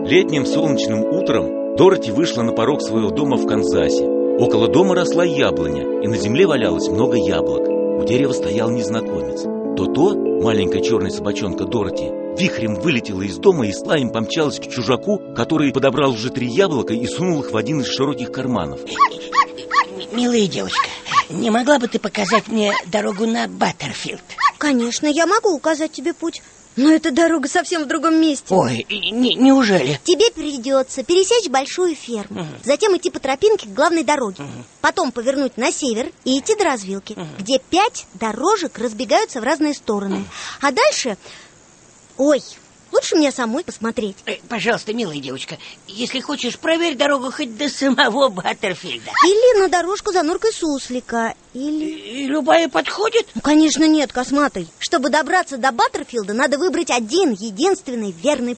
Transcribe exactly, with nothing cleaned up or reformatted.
Летним солнечным утром Дороти вышла на порог своего дома в Канзасе. Около дома росла яблоня, и на земле валялось много яблок. У дерева стоял незнакомец. То-то маленькая черная собачонка Дороти вихрем вылетела из дома и с лаем помчалась к чужаку, который подобрал уже три яблока и сунул их в один из широких карманов. Милая девочка, не могла бы ты показать мне дорогу на Баттерфилд? Конечно, я могу указать тебе путь, но эта дорога совсем в другом месте. Ой, не, неужели? Тебе придется пересечь большую ферму, угу. затем идти по тропинке к главной дороге, угу. потом повернуть на север и идти до развилки, угу. где пять дорожек разбегаются в разные стороны. Угу. А дальше... Ой, лучше мне самой посмотреть. Пожалуйста, милая девочка, если хочешь, проверь дорогу хоть до самого Баттерфилда. Или на дорожку за норкой суслика, или... И любая подходит? Ну, конечно, нет, косматый. Чтобы добраться до Баттерфилда, надо выбрать один, единственный верный